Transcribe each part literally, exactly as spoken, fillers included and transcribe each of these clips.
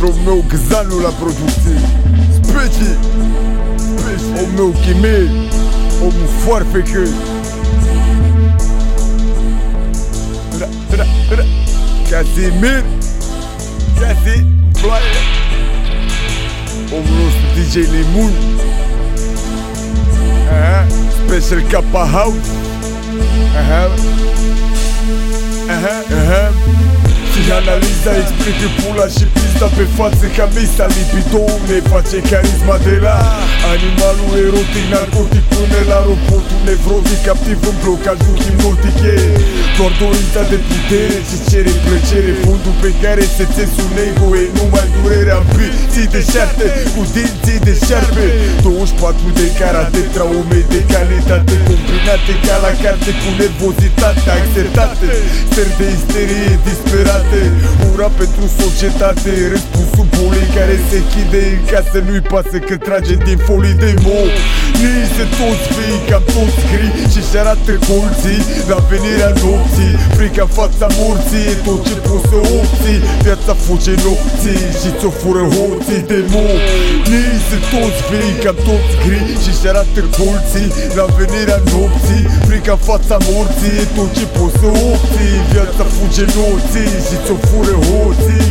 Omul meu Gzanu la producție, Specie, omul meu Chimie, omul foarfecă. Casimir, Casi, Ploaie, omul nostru D J Limun, aha, Special Kappa House, aha, aha, aha. Și analiza explică pula și pista pe față ca misa. Lipido ne face carisma de la animalul erotic, narcotic până la robotul nevrotic, captiv în bloc al lui hipnotic. Doar dorința de putere ce cere plăcere, fondul pe care se țes un ego e numai durerea în ții de șarte cu dinții de șarpe. douăzeci și patru de karate, traume de calitate combinate ca la carte cu nervozitate acceptate, stări de isterie disperate, ura pentru societate, răspunsul bolii care se chide în casă, nu-i pasă că trage din folii de mo. Nii se toți vii, cam toți gri și-și arată colții la venirea nopții. Frica în fața morții e tot ce poți să obții. Viața fuge nopții și ți-o fură hoții de mo. Nii se toți vii, cam toți gri și-și arată colții la venirea nopții. Frica în fața morții e tot ce poți să obții. Viața fuge nopții și ți-o fură hoții.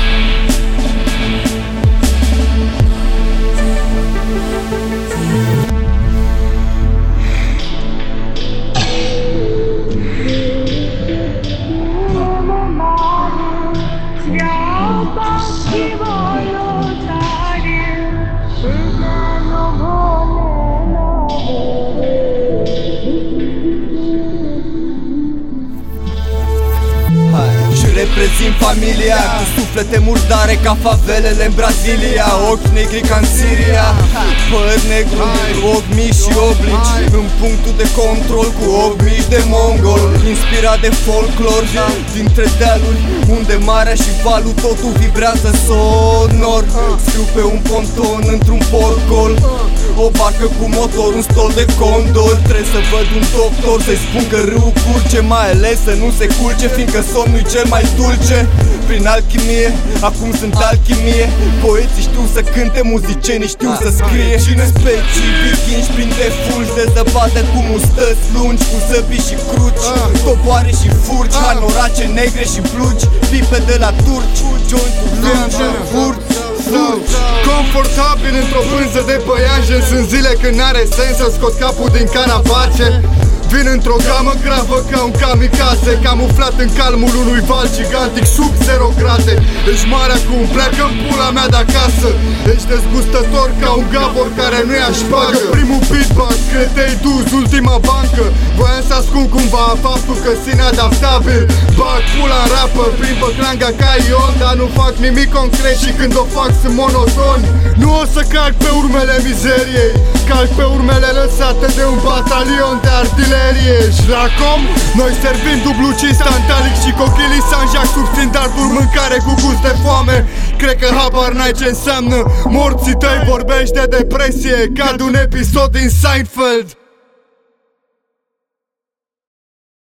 Reprezint familia cu suflete murdare ca favelele în Brazilia. Ochi negri ca în Siria, păr negru, ochi mici și oblici, în punctul de control cu ochi mici de mongol. Inspirat de folclor dintre dealuri unde marea și valul totul vibrează sonor. Scriu pe un ponton într-un portgol, o barcă cu motor, un stol de condor. Trebuie să văd un doctor să-i spun că râul curge, mai ales să nu se culce, fiindcă somnul-i cel mai dulce. Prin alchimie, acum sunt alchimie. Poeții știu să cânte, muzicienii știu să scrie. Cine specii, vikingi printre fulgi de zăpadă cu mustăți lungi, cu săbii și cruci, topoare și furci, hanorace negre și blugi, pipe de la turci, jointuri lungi, furci, furci. Confortabil într-o vânză de păianjen, sunt zile când n-are sens să scot capul din canapace. Vin într-o gamă gravă ca un kamikaze, camuflat în calmul unui val gigantic sub zero grade. Ești mare acum, pleacă în pula mea de acasă. Ești dezgustător ca un Gabor care nu ia șpagă. Primul beatbox, cred te-ai dus, ultima bancă. Voiam să ascund cumva faptul că sine adaptabil. Bag pula în rapă, plimbă clangă ca Ion, dar nu fac nimic concret și când o fac sunt monoton. Nu o să calc pe urmele mizeriei, calc pe urmele lăsate de un batalion de artilerie. Jracom, noi servim dublu cinci stantalic și cochilii Sanjac subțin dartul mâncare cu gust de foame. Cred că habar n-ai ce înseamnă morții tăi, vorbești de depresie ca de un episod din Seinfeld.